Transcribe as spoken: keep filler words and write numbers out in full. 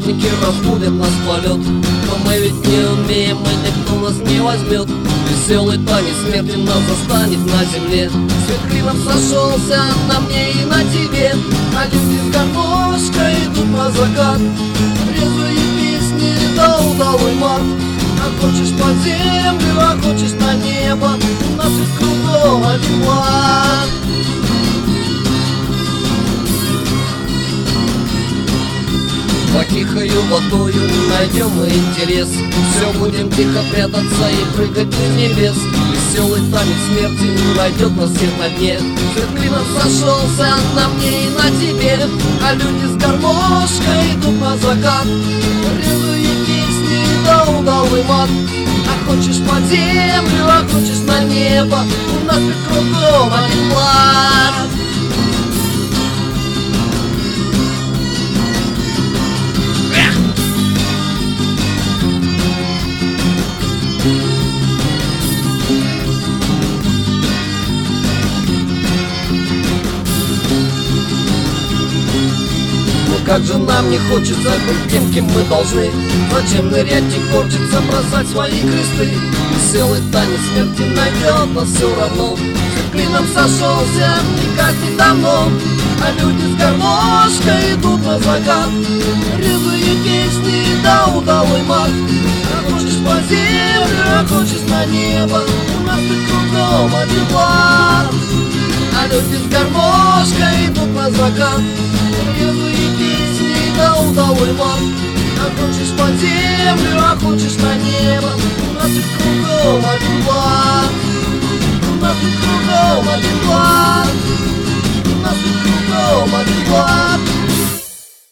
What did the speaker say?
Охотники разбудят нас в полет, но мы ведь не умеем, и никто нас не возьмет. Веселый танец смерти нас застанет на земле. Свет клином сошелся на мне и на тебе, а люди с гармошкой идут на закат. Резвые песни, да удалой мат. А хочешь под землю, а хочешь на небо, у нас ведь кругом один план. По тихою водою найдем мы интерес, все будем тихо прятаться и прыгать в небес. Веселый танец смерти найдет нас всех на дне. Свет клином сошелся на мне и на тебе, а люди с гармошкой идут на закат. Резвые песни, да удалый мат. А хочешь под землю, а хочешь на небо, у нас ведь кругом один план. Как же нам не хочется быть тем, кем мы должны. Зачем нырять и корчиться, бросать свои кресты? Веселый танец смерти найдет нас все равно. Свет клином сошелся, не как недавно, а люди с гармошкой идут на закат. Резвые песни, да удалой мат. А хочешь по землю, а хочешь на небо, у нас тут кругом один план. А люди с гармошкой идут на закат. Резвые песни, да удалой мат. А хочешь под землю, а хочешь на небо, у нас ведь кругом один план. У нас ведь кругом один план. У нас ведь кругом один план.